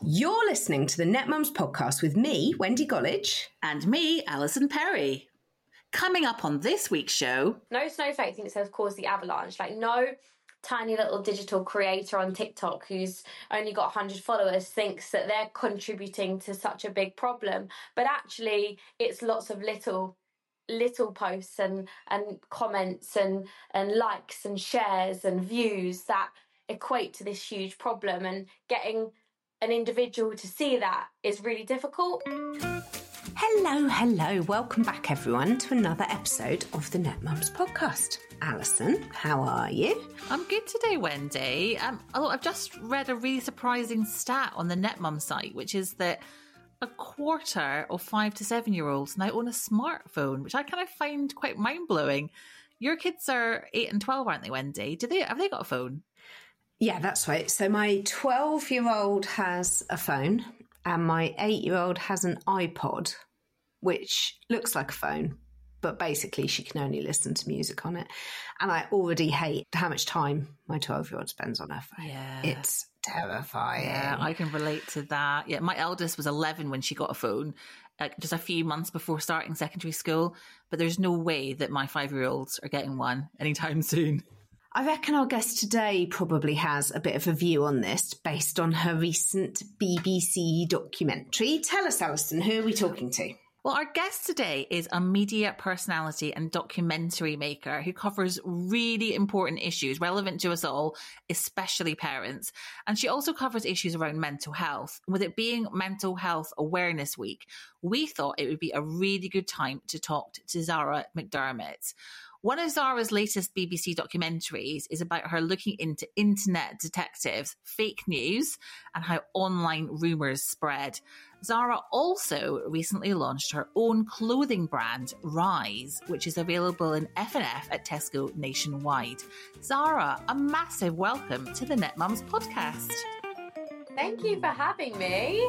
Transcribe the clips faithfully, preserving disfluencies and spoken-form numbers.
You're listening to the Net Mums podcast with me, Wendy Gollidge. And me, Alison Perry. Coming up on this week's show... No snowflake thinks they've caused the avalanche. Like, no tiny little digital creator on TikTok who's only got one hundred followers thinks that they're contributing to such a big problem. But actually, it's lots of little... little posts and and comments and and likes and shares and views that equate to this huge problem, and getting an individual to see that is really difficult. Hello, hello. Welcome back, everyone, to another episode of the Net Mums podcast. Alison, how are you? I'm good today, Wendy. Um, although I've just read a really surprising stat on the Net Mums site, which is that a quarter of five to seven year olds now own a smartphone, which I kind of find quite mind blowing. Your kids are eight and twelve, aren't they, Wendy? Do they have they got a phone? Yeah, that's right. So my twelve year old has a phone and my eight year old has an iPod, which looks like a phone, but basically she can only listen to music on it. And I already hate how much time my twelve year old spends on her phone. Yeah. It's terrifying. Yeah, I can relate to that. Yeah, my eldest was eleven when she got a phone, uh, just a few months before starting secondary school. But there's no way that my five-year-olds are getting one anytime soon. I reckon our guest today probably has a bit of a view on this based on her recent B B C documentary. Tell us, Alison, who are we talking to? Well, our guest today is a media personality and documentary maker who covers really important issues relevant to us all, especially parents. And she also covers issues around mental health. With it being Mental Health Awareness Week, we thought it would be a really good time to talk to Zara McDermott. One of Zara's latest B B C documentaries is about her looking into internet detectives, fake news, and how online rumours spread. Zara also recently launched her own clothing brand, Rise, which is available in F and F at Tesco nationwide. Zara, a massive welcome to the Net Mums podcast. Thank you for having me.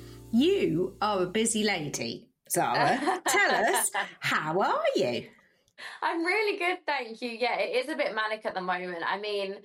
You are a busy lady, Zara. Tell us, how are you? I'm really good, thank you. Yeah, it is a bit manic at the moment. I mean,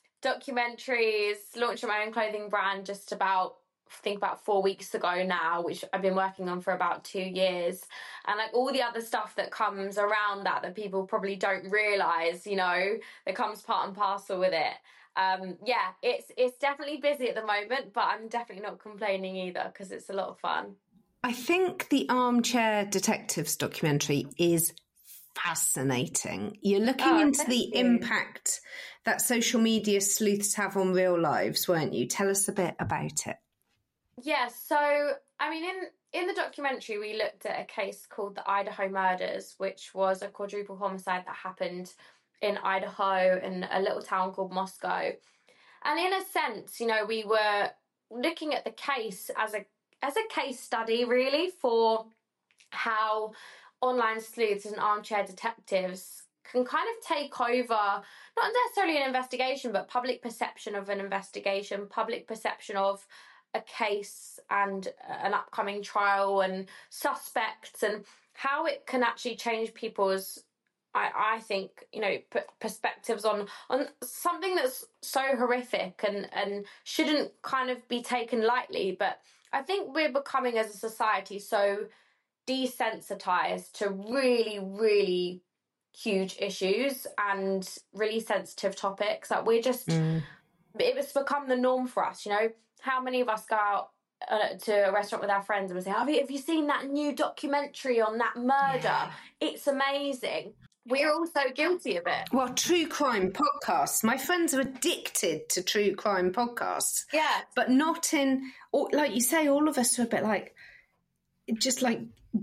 documentaries, launching my own clothing brand just about, I think about four weeks ago now, which I've been working on for about two years. And like all the other stuff that comes around that, that people probably don't realise, you know, that comes part and parcel with it. Um, yeah, it's it's definitely busy at the moment, but I'm definitely not complaining either because it's a lot of fun. I think the Armchair Detectives documentary is fascinating. You're looking oh, into the you. impact that social media sleuths have on real lives, weren't you? Tell us a bit about it. Yeah, so, I mean, in, in the documentary, we looked at a case called the Idaho Murders, which was a quadruple homicide that happened in Idaho in a little town called Moscow. And in a sense, you know, we were looking at the case as a as a case study, really, for how online sleuths and armchair detectives can kind of take over, not necessarily an investigation, but public perception of an investigation, public perception of a case and an upcoming trial and suspects, and how it can actually change people's, I, I think, you know, p- perspectives on, on something that's so horrific and, and shouldn't kind of be taken lightly. But I think we're becoming as a society so desensitized to really, really huge issues and really sensitive topics that we're just, mm. it's become the norm for us, you know. How many of us go out uh, to a restaurant with our friends and we say, have you, have you seen that new documentary on that murder? Yeah. It's amazing. We're all so guilty of it. Well, true crime podcasts. My friends are addicted to true crime podcasts. Yeah. But not in, like you say, all of us are a bit like, just like,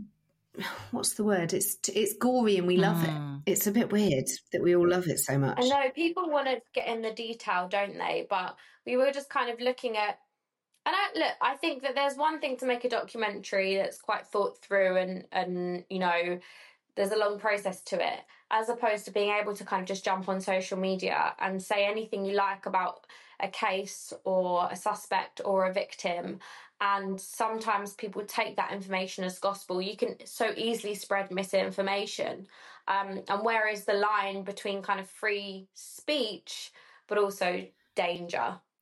what's the word? It's it's gory and we love mm. it. It's a bit weird that we all love it so much. I know, people want to get in the detail, don't they? But we were just kind of looking at, and I, look, I think that there's one thing to make a documentary that's quite thought through and, and, you know, there's a long process to it, as opposed to being able to kind of just jump on social media and say anything you like about a case or a suspect or a victim. And sometimes people take that information as gospel. You can so easily spread misinformation. Um, and where is the line between kind of free speech, but also danger?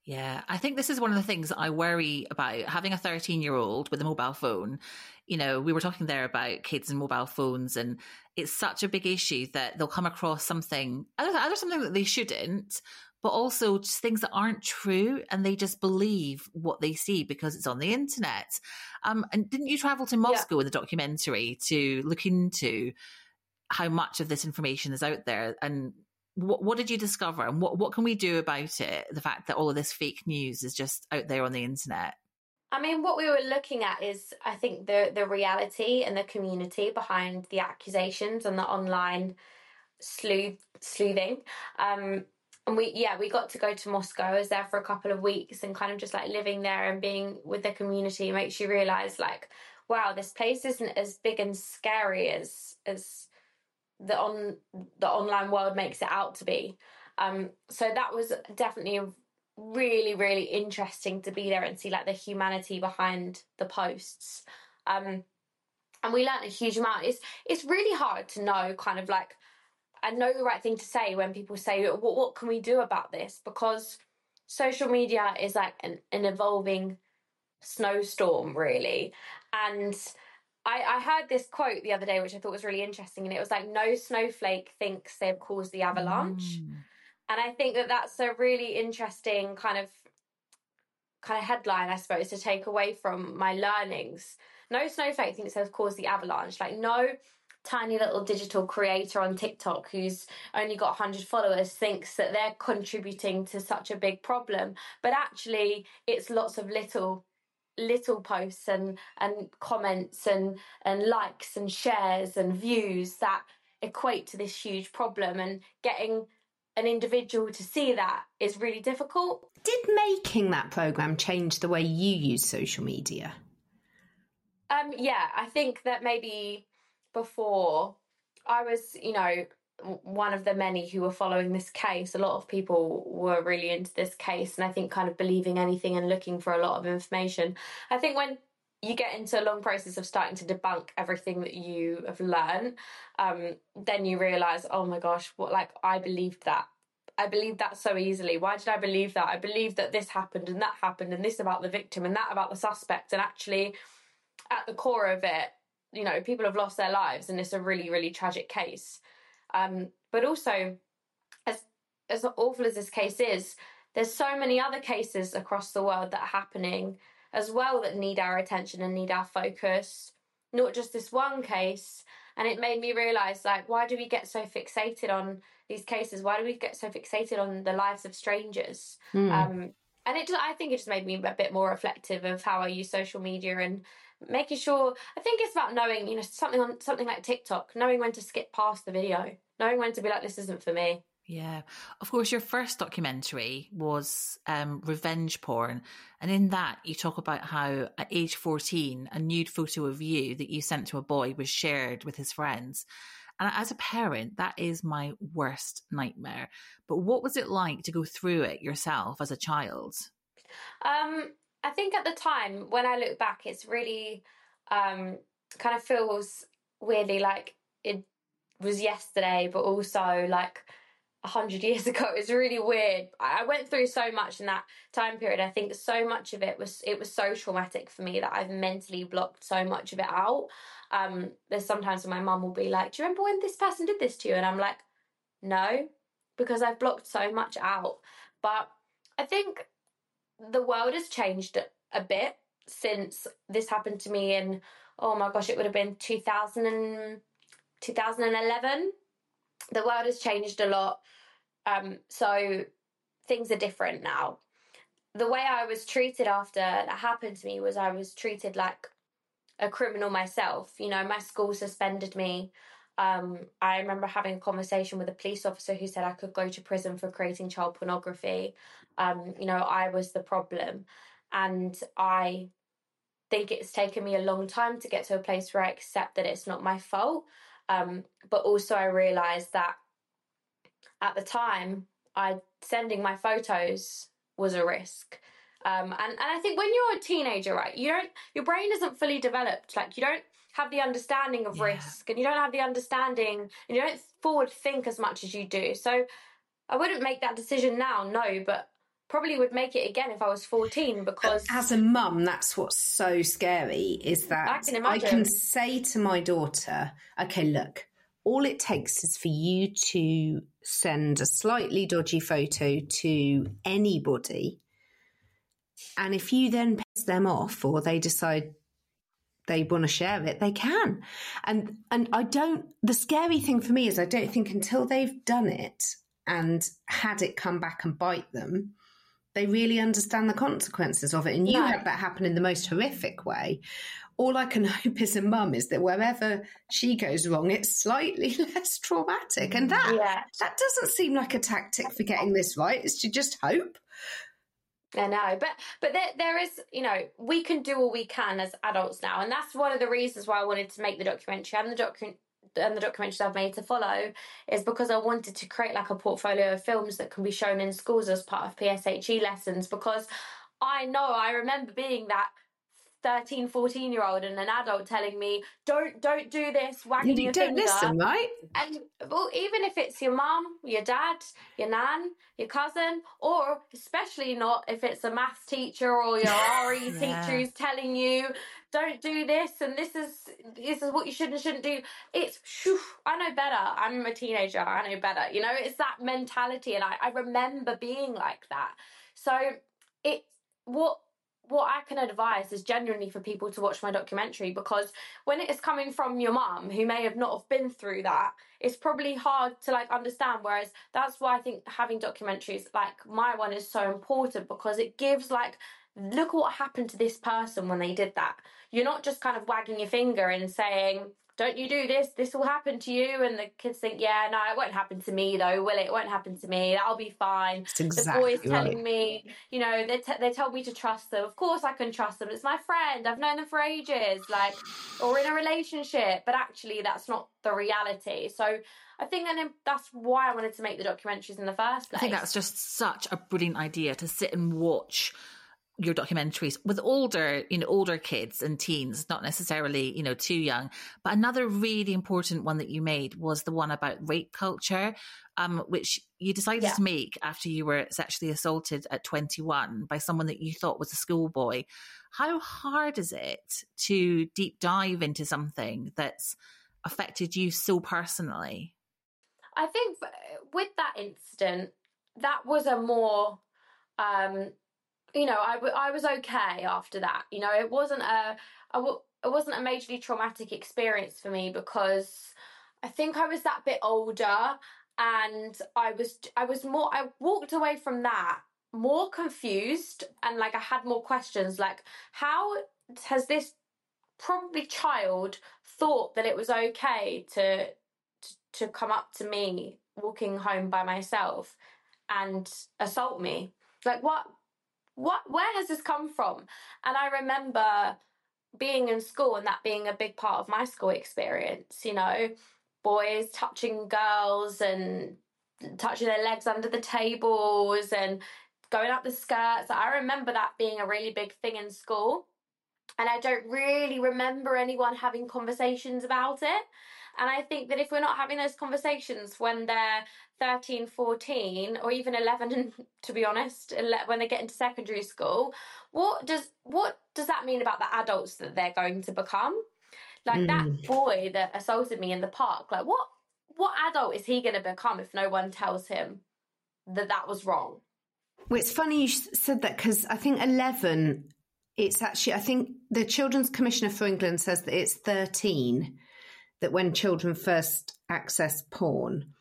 Yeah, I think this is one of the things that I worry about, having a thirteen-year-old with a mobile phone. You know, we were talking there about kids and mobile phones, and it's such a big issue that they'll come across something, either, either something that they shouldn't, but also just things that aren't true, and they just believe what they see because it's on the internet. Um, and didn't you travel to Moscow yeah. in the documentary to look into how much of this information is out there? And what, what did you discover, and what, what can we do about it? The fact that all of this fake news is just out there on the internet. I mean, what we were looking at is, I think, the the reality and the community behind the accusations and the online sleuth sleuthing. Um, and we, yeah, we got to go to Moscow. I was there for a couple of weeks, and kind of just like living there and being with the community makes you realize, like, wow, this place isn't as big and scary as as the on the online world makes it out to be. Um, so that was definitely a really, really interesting to be there and see like the humanity behind the posts. Um, and we learned a huge amount. It's it's really hard to know kind of like, and know the right thing to say when people say, what, what can we do about this? Because social media is like an, an evolving snowstorm, really. And I, I heard this quote the other day, which I thought was really interesting. And it was like, no snowflake thinks they've caused the avalanche. Mm. And I think that that's a really interesting kind of kind of headline, I suppose, to take away from my learnings. No snowflake thinks they've caused the avalanche. Like, no tiny little digital creator on TikTok who's only got one hundred followers thinks that they're contributing to such a big problem. But actually, it's lots of little little posts and and comments and and likes and shares and views that equate to this huge problem, and getting an individual to see that is really difficult. Did making that programme change the way you use social media? Um, yeah, I think that maybe before I was, you know, one of the many who were following this case. A lot of people were really into this case, and I think kind of believing anything and looking for a lot of information. I think when you get into a long process of starting to debunk everything that you have learned, um, then you realise, oh my gosh, what, like, I believed that. I believed that so easily. Why did I believe that? I believed that this happened and that happened and this about the victim and that about the suspect. And actually, at the core of it, you know, people have lost their lives, and it's a really, really tragic case. Um, but also, as as awful as this case is, there's so many other cases across the world that are happening as well that need our attention and need our focus, not just this one case. And it made me realise, like, why do we get so fixated on these cases? Why do we get so fixated on the lives of strangers? Mm. Um, and it, I think it just made me a bit more reflective of how I use social media, and making sure, I think it's about knowing, you know, something on something like TikTok, knowing when to skip past the video, knowing when to be like, this isn't for me. Yeah. Of course, your first documentary was um, revenge porn. And in that, you talk about how at age fourteen, a nude photo of you that you sent to a boy was shared with his friends. And as a parent, that is my worst nightmare. But what was it like to go through it yourself as a child? Um, I think at the time, when I look back, it's really um, kind of feels weirdly like it was yesterday, but also like a hundred years ago. It's really weird. I went through so much in that time period. I think so much of it was it was so traumatic for me that I've mentally blocked so much of it out. Um, there's sometimes when my mum will be like, do you remember when this person did this to you? And I'm like, no, because I've blocked so much out. But I think the world has changed a bit since this happened to me in, oh my gosh, it would have been two thousand and, two thousand eleven. The world has changed a lot. Um, so things are different now. The way I was treated after that happened to me was I was treated like a criminal myself. You know, my school suspended me. Um, I remember having a conversation with a police officer who said I could go to prison for creating child pornography. Um, you know, I was the problem. And I think it's taken me a long time to get to a place where I accept that it's not my fault. Um, but also I realised that at the time, I sending my photos was a risk. Um, and, and I think when you're a teenager, right, you don't, your brain isn't fully developed. Like, you don't have the understanding of yeah. risk, and you don't have the understanding, and you don't forward think as much as you do. So I wouldn't make that decision now, no, but probably would make it again if I was fourteen, because as a mum, that's what's so scary, is that I can I imagine. can say to my daughter, okay, look, all it takes is for you to send a slightly dodgy photo to anybody, and if you then piss them off or they decide they want to share it, they can. And and I don't, the scary thing for me is I don't think until they've done it and had it come back and bite them, they really understand the consequences of it. And you No. had that happen in the most horrific way. All I can hope as a mum is that wherever she goes wrong, it's slightly less traumatic. And that Yeah. that doesn't seem like a tactic for getting this right. It's to just hope. I know, but but there there is, you know, we can do all we can as adults now, and that's one of the reasons why I wanted to make the documentary and the docu- and the documentaries I've made to follow, is because I wanted to create like a portfolio of films that can be shown in schools as part of P S H E lessons, because I know I remember being that thirteen, fourteen year old and an adult telling me, don't don't do this, wagging You your don't finger. listen, right? And well, even if it's your mum, your dad, your nan, your cousin, or especially not if it's a maths teacher or your R E Yeah. teacher who's telling you, don't do this and this is this is what you should and shouldn't do. It's, whew, I know better. I'm a teenager. I know better. You know, it's that mentality, and I, I remember being like that. So it what. What I can advise is genuinely for people to watch my documentary, because when it is coming from your mum who may have not have been through that, it's probably hard to like understand. Whereas that's why I think having documentaries like my one is so important, because it gives like, look what happened to this person when they did that. You're not just kind of wagging your finger and saying, don't you do this, this will happen to you. And the kids think, yeah, no, it won't happen to me though, will it? It won't happen to me. I'll be fine. That's exactly The boys right. telling me, you know, they, t- they told me to trust them. Of course I can trust them. It's my friend. I've known them for ages, like, or in a relationship. But actually that's not the reality. So I think that that's why I wanted to make the documentaries in the first place. I think that's just such a brilliant idea, to sit and watch your documentaries with older, you know, older kids and teens, not necessarily, you know, too young. But another really important one that you made was the one about rape culture, um, which you decided Yeah. to make after you were sexually assaulted at twenty-one by someone that you thought was a schoolboy. How hard is it to deep dive into something that's affected you so personally? I think with that incident, that was a more, um, you know, I, w- I was okay after that. You know, it wasn't a, a w- it wasn't a majorly traumatic experience for me, because I think I was that bit older, and I was I was more. I walked away from that more confused, and like I had more questions, like how has this probably child thought that it was okay to to, to come up to me walking home by myself and assault me? Like what? What, where has this come from? And I remember being in school and that being a big part of my school experience, you know, boys touching girls and touching their legs under the tables and going up the skirts. I remember that being a really big thing in school. And I don't really remember anyone having conversations about it. And I think that if we're not having those conversations when they're thirteen, fourteen, or even eleven, and to be honest, when they get into secondary school, what does what does that mean about the adults that they're going to become? Like Mm. that boy that assaulted me in the park, like what what adult is he going to become if no one tells him that that was wrong? Well, it's funny you said that, because I think eleven, it's actually, I think the Children's Commissioner for England says that it's thirteen, that when children first access porn.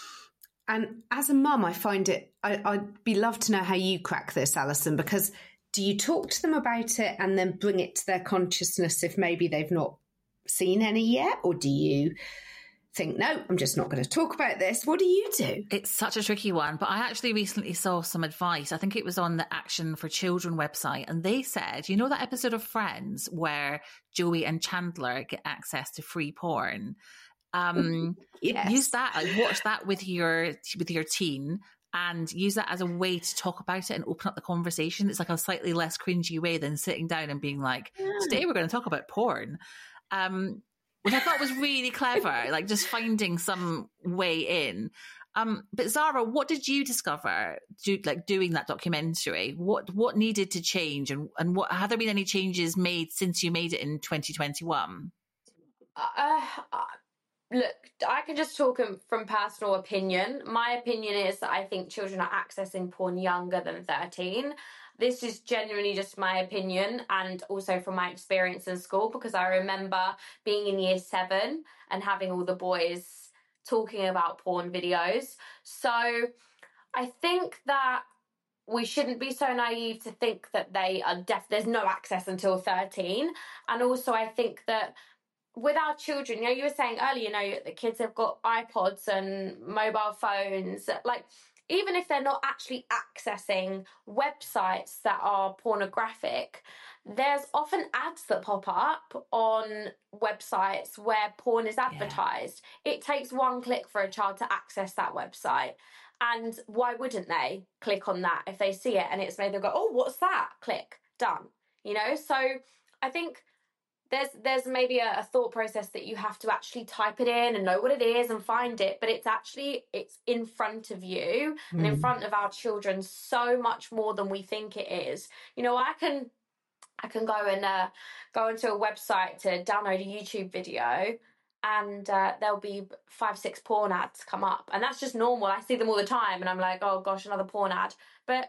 And as a mum, I find it, I, I'd be love to know how you crack this, Alison, because do you talk to them about it and then bring it to their consciousness if maybe they've not seen any yet? Or do you think, no, I'm just not going to talk about this? What do you do? It's such a tricky one, but I actually recently saw some advice. I think it was on the Action for Children website, and they said, you know that episode of Friends where Joey and Chandler get access to free porn? Um, Yes. Use that, like watch that with your with your teen, and use that as a way to talk about it and open up the conversation. It's like a slightly less cringy way than sitting down and being like, today we're going to talk about porn. Um, which I thought was really clever, like just finding some way in. Um, but Zara, what did you discover do, like doing that documentary? What what needed to change, and, and what have there been any changes made since you made it in twenty twenty-one? Uh, uh, look, I can just talk from personal opinion. My opinion is that I think children are accessing porn younger than thirteen. This is genuinely just my opinion, and also from my experience in school, because I remember being in year seven and having all the boys talking about porn videos. So I think that we shouldn't be so naive to think that they are deaf. There's no access until thirteen. And also I think that with our children, you know, you were saying earlier, you know, the kids have got iPods and mobile phones, like, even if they're not actually accessing websites that are pornographic, there's often ads that pop up on websites where porn is advertised. Yeah. It takes one click for a child to access that website. And why wouldn't they click on that if they see it and it's made them go, oh, what's that? Click, done. You know, so I think there's there's maybe a, a thought process that you have to actually type it in and know what it is and find it, but it's actually, it's in front of you mm. and in front of our children so much more than we think it is. You know, I can I can go and uh, go into a website to download a YouTube video, and uh, there'll be five, six porn ads come up, and that's just normal. I see them all the time, and I'm like, oh gosh, another porn ad. But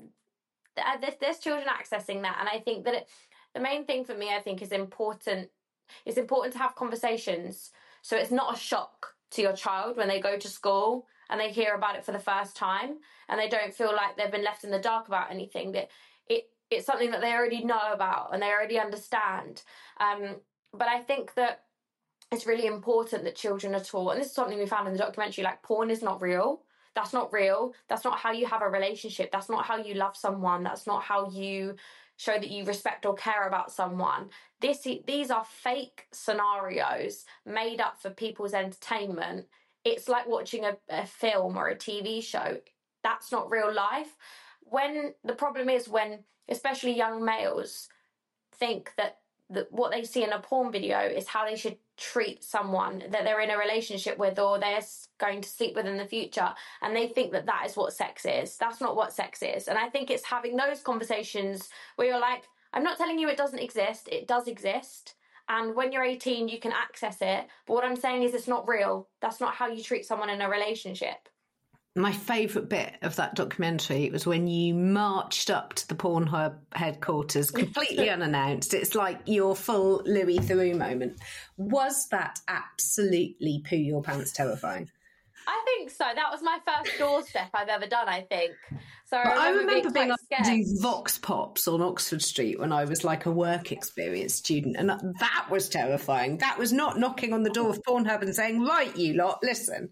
there's, there's children accessing that, and I think that it, the main thing for me, I think, is important. It's important to have conversations, so it's not a shock to your child when they go to school and they hear about it for the first time, and they don't feel like they've been left in the dark about anything. That it it's something that they already know about and they already understand. Um, but I think that it's really important that children are taught, and this is something we found in the documentary, like, porn is not real. That's not real. That's not how you have a relationship. That's not how you love someone. That's not how you show that you respect or care about someone. This, these are fake scenarios made up for people's entertainment. It's like watching a, a film or a T V show. That's not real life. When the problem is when, especially young males, think that that what they see in a porn video is how they should treat someone that they're in a relationship with or they're going to sleep with in the future, and they think that that is what sex is. That's not what sex is. And I think it's having those conversations where you're like, I'm not telling you it doesn't exist. It does exist. And when you're eighteen, you can access it. But what I'm saying is it's not real. That's not how you treat someone in a relationship. My favourite bit of that documentary was when you marched up to the Pornhub headquarters completely unannounced. It's like your full Louis Theroux moment. Was that absolutely poo your pants terrifying? I think so. That was my first doorstep I've ever done, I think. So I remember, I remember being, being able to do Vox Pops on Oxford Street when I was like a work experience student, and that was terrifying. That was not knocking on the door of Pornhub and saying, right, you lot, listen.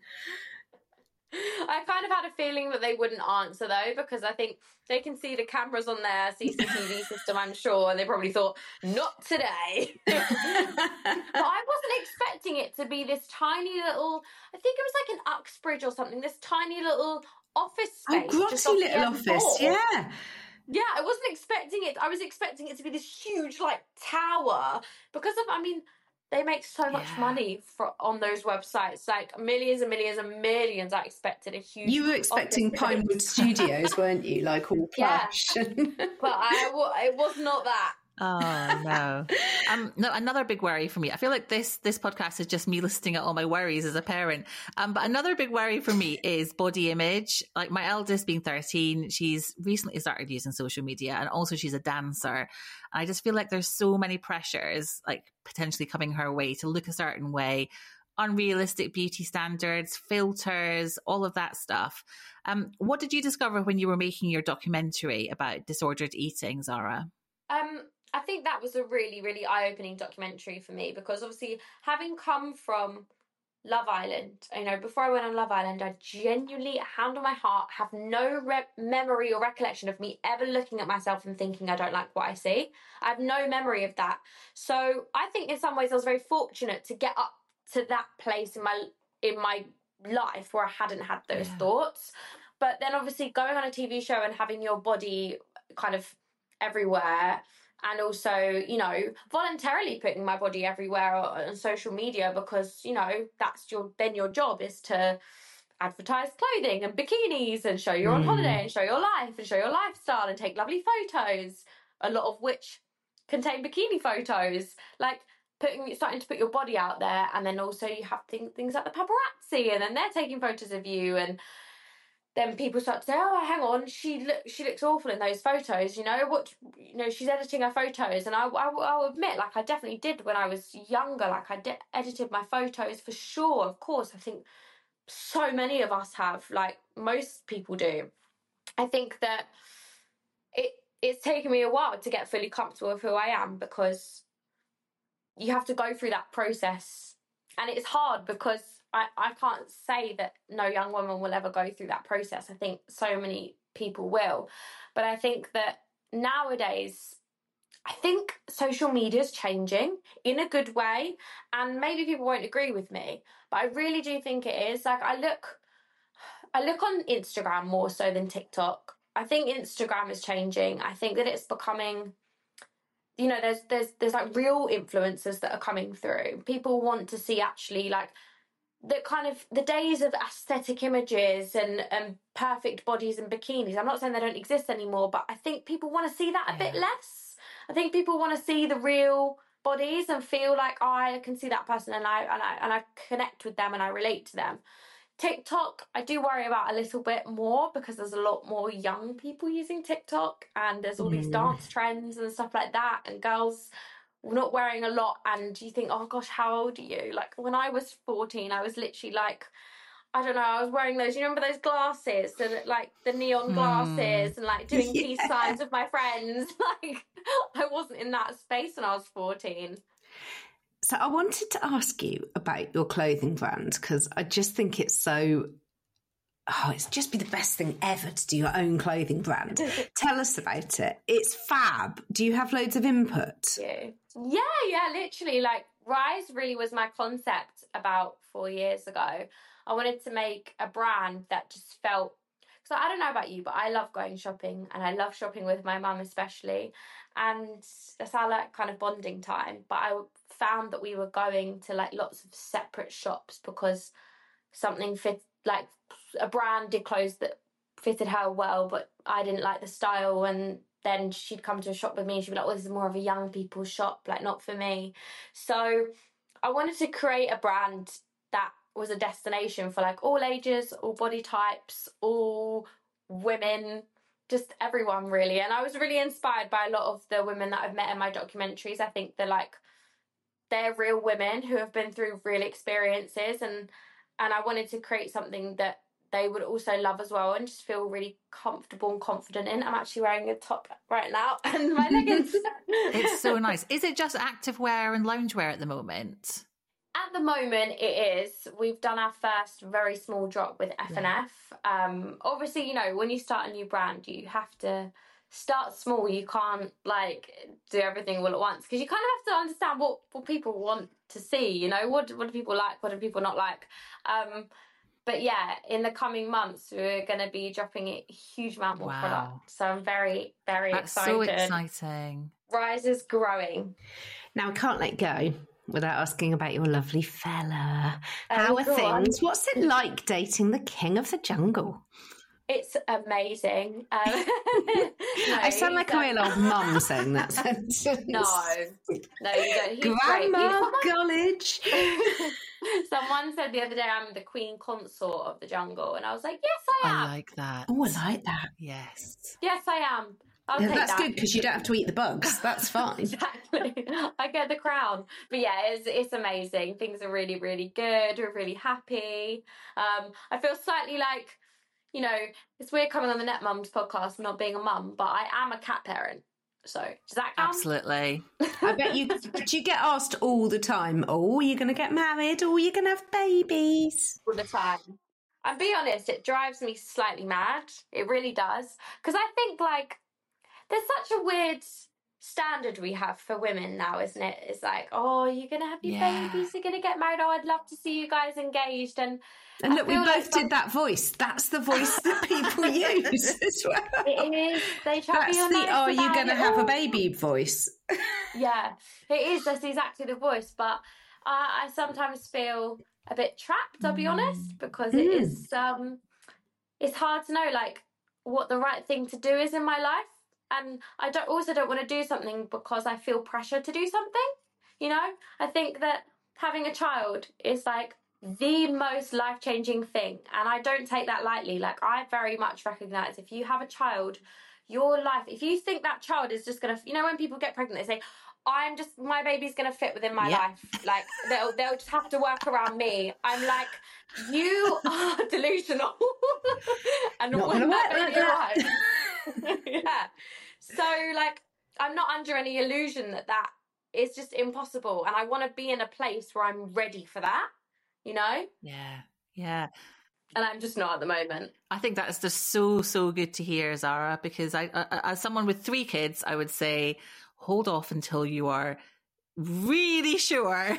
I kind of had a feeling that they wouldn't answer, though, because I think they can see the cameras on their C C T V system, I'm sure, and they probably thought, not today. But I wasn't expecting it to be this tiny little, I think it was like an Uxbridge or something, this tiny little office space. Oh, grotty little office, yeah. Yeah, I wasn't expecting it. I was expecting it to be this huge, like, tower, because of, I mean, they make so much yeah. money for, on those websites, like millions and millions and millions. I expected a huge. You were expecting Pinewood Studios, weren't you? Like all plush. Yeah. But I, it was not that. Oh no. Um no, another big worry for me. I feel like this this podcast is just me listing out all my worries as a parent. Um but another big worry for me is body image. Like my eldest being thirteen, she's recently started using social media, and also she's a dancer. I just feel like there's so many pressures like potentially coming her way to look a certain way, unrealistic beauty standards, filters, all of that stuff. Um what did you discover when you were making your documentary about disordered eating, Zara? Um I think that was a really, really eye-opening documentary for me, because obviously having come from Love Island, you know, before I went on Love Island, I genuinely, hand on my heart, have no re- memory or recollection of me ever looking at myself and thinking I don't like what I see. I have no memory of that. So I think in some ways I was very fortunate to get up to that place in my in my life where I hadn't had those yeah. thoughts. But then obviously going on a T V show and having your body kind of everywhere, and also, you know, voluntarily putting my body everywhere on social media, because, you know, that's your then your job is to advertise clothing and bikinis and show you're on Mm. holiday and show your life and show your lifestyle and take lovely photos, a lot of which contain bikini photos, like putting starting to put your body out there. And then also you have things, things like the paparazzi, and then they're taking photos of you, and then people start to say, oh, hang on, she look, she looks awful in those photos, you know, what, you know, she's editing her photos. And I, I, I'll admit, like, I definitely did when I was younger, like, I de- edited my photos for sure, of course. I think so many of us have, like, most people do. I think that it it's taken me a while to get fully comfortable with who I am, because you have to go through that process. And it's hard because I, I can't say that no young woman will ever go through that process. I think so many people will. But I think that nowadays, I think social media is changing in a good way. And maybe people won't agree with me, but I really do think it is. Like, I look, I look on Instagram more so than TikTok. I think Instagram is changing. I think that it's becoming, you know, there's there's there's like real influencers that are coming through. People want to see actually, like, the kind of the days of aesthetic images and, and perfect bodies and bikinis. I'm not saying they don't exist anymore, but I think people want to see that a Yeah. bit less. I think people want to see the real bodies and feel like, oh, I can see that person and I and I and I connect with them and I relate to them. TikTok, I do worry about a little bit more, because there's a lot more young people using TikTok, and there's all these Mm. dance trends and stuff like that, and girls not wearing a lot, and you think, oh gosh, how old are you? Like, when I was fourteen, I was literally like, I don't know, I was wearing those, you remember those glasses, and like the neon Hmm. glasses, and like doing peace Yeah. signs with my friends. Like, I wasn't in that space when I was fourteen. So I wanted to ask you about your clothing brand, because I just think it's so, oh, it's just be the best thing ever to do your own clothing brand. Tell us about it. It's fab. Do you have loads of input? Yeah, yeah, yeah, literally. Like, Rise really was my concept about four years ago. I wanted to make a brand that just felt, because I don't know about you, but I love going shopping, and I love shopping with my mum especially, and that's our like kind of bonding time. But I found that we were going to like lots of separate shops because something fit, like a brand did clothes that fitted her well, but I didn't like the style. And then she'd come to a shop with me and she'd be like, well, this is more of a young people's shop, like not for me. So I wanted to create a brand that was a destination for like all ages, all body types, all women, just everyone really. And I was really inspired by a lot of the women that I've met in my documentaries. I think they're like, they're real women who have been through real experiences, and and I wanted to create something that they would also love as well and just feel really comfortable and confident in. I'm actually wearing a top right now and my leggings. It's so nice. Is it just activewear and loungewear at the moment? At the moment, it is. We've done our first very small drop with F and F. Um, obviously, you know, when you start a new brand, you have to start small. You can't, like, do everything all at once, because you kind of have to understand what, what people want to see, you know? What, what do people like? What do people not like? Um, but, yeah, in the coming months, we're going to be dropping a huge amount more Wow. product. So I'm very, very That's excited. so exciting. Rise is growing. Now, I can't let go without asking about your lovely fella. Oh, How are go on. things? What's it like dating the king of the jungle? It's amazing. Um, no, I sound like a he's, real um, old mum saying that sentence. No, no, you don't. He's Grandma great. College. Someone said the other day I'm the queen consort of the jungle, and I was like, yes, I am. I like that. Oh, I like that. Yes. Yes, I am. I'll Yeah, take that's that. good, because you don't have to eat the bugs. That's fine. Exactly. I get the crown. But yeah, it's it's amazing. Things are really, really good. We're really happy. Um, I feel slightly like, you know, it's weird coming on the Net Mums podcast and not being a mum, but I am a cat parent. So does that count? Absolutely. I bet you, do you get asked all the time, oh, you're going to get married, or you're going to have babies? All the time. And be honest, it drives me slightly mad. It really does. Because I think, like, there's such a weird standard we have for women now, isn't it? It's like, oh, you're going to have your Yeah. babies, you're going to get married, oh, I'd love to see you guys engaged. And And I look, we feel both like some- did that voice. That's the voice that people use as well. it is, they try That's to the, be all nice oh, you're about going to it have a all. baby voice. Yeah, it is. That's exactly the voice. But I, I sometimes feel a bit trapped, I'll be honest, because Mm. it is, um, it's hard to know, like, what the right thing to do is in my life. And I don't also don't want to do something because I feel pressure to do something, you know? I think that having a child is, like, the most life-changing thing. And I don't take that lightly. Like, I very much recognise if you have a child, your life, if you think that child is just going to, you know, when people get pregnant, they say, I'm just, my baby's going to fit within my Yep. life. Like, they'll, they'll just have to work around me. I'm like, you are delusional. And Not when gonna that work baby like arrives, yeah. So, like, I'm not under any illusion that that is just impossible. And I want to be in a place where I'm ready for that, you know? Yeah, yeah. And I'm just not at the moment. I think that's just so, so good to hear, Zara, because I, I, as someone with three kids, I would say, hold off until you are really sure.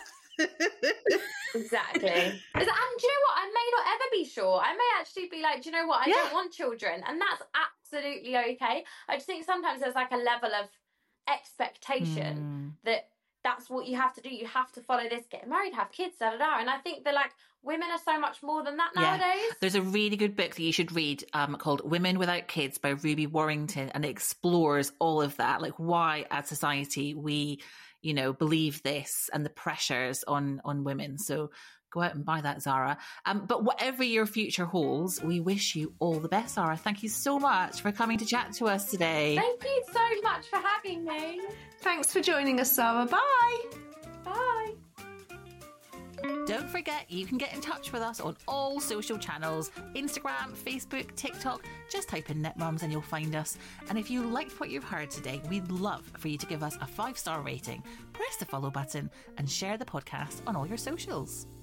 Exactly. And do you know what? I may not ever be sure. I may actually be like, do you know what? I Yeah. don't want children. And that's absolutely okay. I just think sometimes there's like a level of expectation Mm. that that's what you have to do. You have to follow this, get married, have kids, da da da. And I think that, like, women are so much more than that Yeah. nowadays. There's a really good book that you should read um, called Women Without Kids by Ruby Warrington, and it explores all of that, like why as society we, you know, believe this and the pressures on on women. So go out and buy that, Zara. Um, but whatever your future holds, we wish you all the best, Zara. Thank you so much for coming to chat to us today. Thank you so much for having me. Thanks for joining us, Zara. Bye. Bye. Don't forget, you can get in touch with us on all social channels, Instagram, Facebook, TikTok. Just type in Knit Mums and you'll find us. And if you liked what you've heard today, we'd love for you to give us a five-star rating, press the follow button and share the podcast on all your socials.